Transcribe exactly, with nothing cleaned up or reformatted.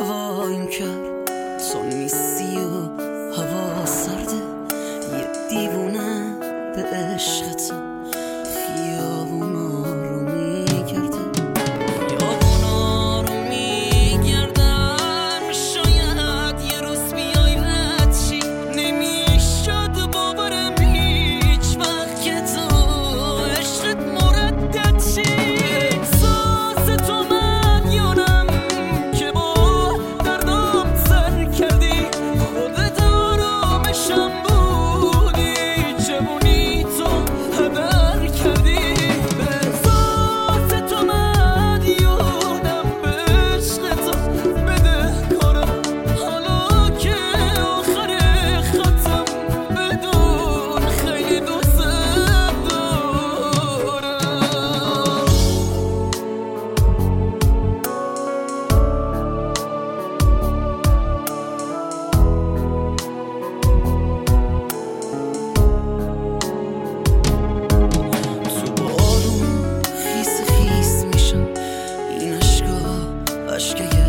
هوا این کرد تو نیستی و هوا سرده، یه دیوونه به عشق تو خیابونا رو میگرده، خیابونا رو میگردم. شاید یه روز بیای رد چی نمیشد باورم هیچ وقت که تو عشقت مردد چی. احساس تو مدیونم که با دردم سر کردی، خودت آرامشم بودی، جوونی تو هدر کردی. احساس تو مدیونم به عشق تو بدهکارم، حالا که آخر خطم بدون خیلی دوست تو بارون خیس خیس میشم، این اشکا اشکای